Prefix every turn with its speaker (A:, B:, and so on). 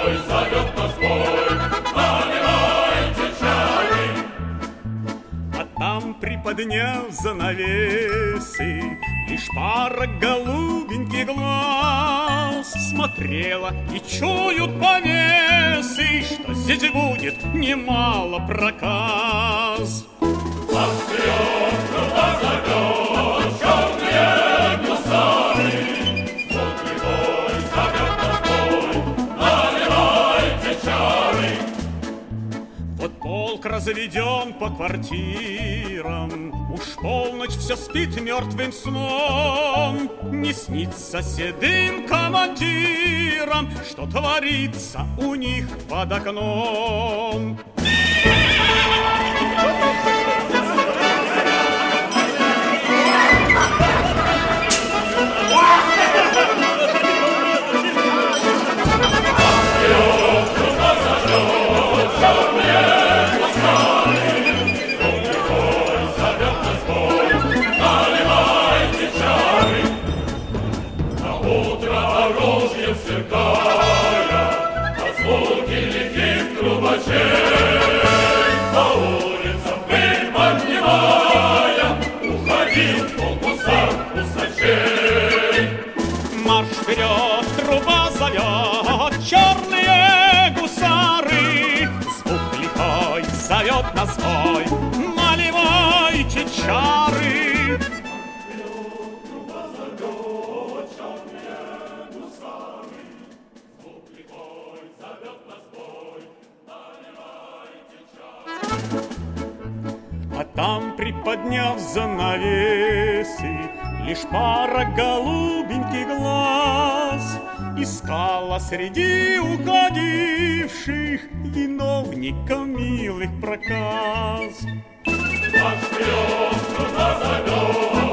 A: бой, зовет нас бой, наливайте чары.
B: А там, приподняв занавесы, лишь пара голубеньких глаз смотрела, и чуют повесы, что здесь будет немало проказ.
A: Вперед, труба зовет, черные гусары, звонкий бой, зовет нас бой, наливайте чары.
B: Вот полк разведен по квартирам, уж полночь все спит мертвым сном. Не снится седым командирам, что творится у них под окном.
A: Оружие сверкая, от звуки лихих трубачей, по улицам пыль поднимая, уходил полк усачей.
B: Марш вперед, труба зовет, черные гусары, звук лихой зовет на свой, наливайте чары. А там, приподняв занавесы, лишь пара голубеньких глаз искала среди уходивших виновников милых проказ.
A: Марш вперед, труба зовет,